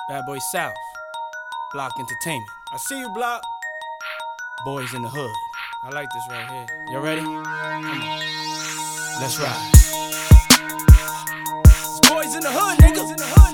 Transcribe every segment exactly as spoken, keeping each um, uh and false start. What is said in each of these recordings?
Bad Boy South, Block Entertainment. I see you, Block. Boys in the Hood. I like this right here. You ready? Come on. Let's ride. It's Boys in the Hood, niggas.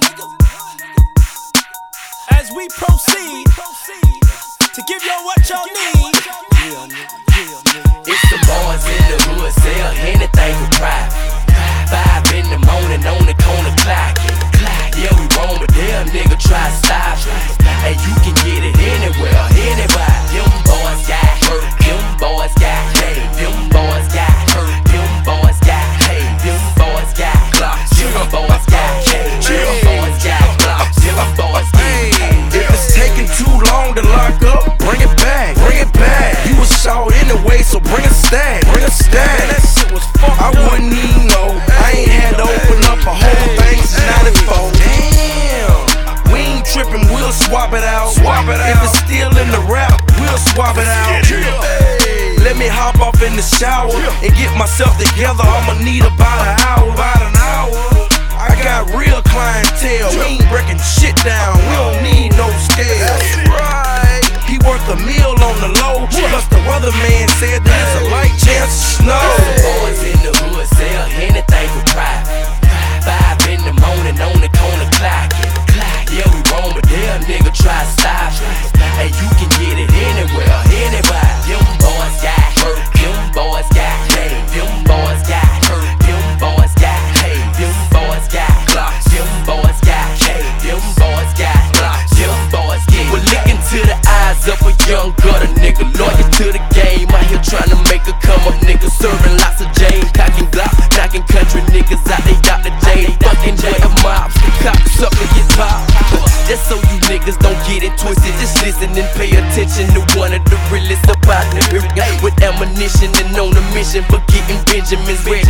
As we proceed to give y'all what y'all need. It's the boys in the hood, sell anything for pride. Five in the morning on the corner clocking. Yeah, we wrong, but damn nigga try to stop it. And you can get it anywhere, anywhere. Them boys got hurt, them boys got paid, them boys got hurt, them boys got paid, them boys got clocked, them boys got paid, them boys got clocked, them boys got paid. If it's taking too long to lock up, bring it back, bring it back. You was short anyway, so bring a stack, bring a stack. That shit was fucked I wouldn't even know. I ain't had to open up a whole thing since ninety-four. Damn, we ain't tripping, we'll swap it out. Swap it out. If it's still in the rap, we'll swap it out. Hey, let me hop off in the shower and get myself together. I'ma need about an hour, about an hour. I got real clientele, we ain't breaking shit down. We don't need no scale. Right, he worth a meal on the low. Plus the weatherman said there's a light chance of snow. Boys in the hood sell anything for pride. Five in the morning on the corner clocking. Yeah, we wrong, but damn nigga try to stop it. And you can get it anywhere, anywhere. Them boys got hurt, them boys got paid, them boys got hurt, them boys got paid, them boys got clocked, them boys got paid, them boys got clocked, them boys get. We're looking to the eyes of a young gutter nigga, loyal to the game. Out here trying to make a come up nigga, serving lots of Jane, cocking Glock, knocking country niggas out. They got the Jane, fucking with the mobs, cocks up and get popped. Just so you niggas don't get it twisted, just listen and pay attention to one of the realest about the with ammunition and on a mission for getting Benjamins. Where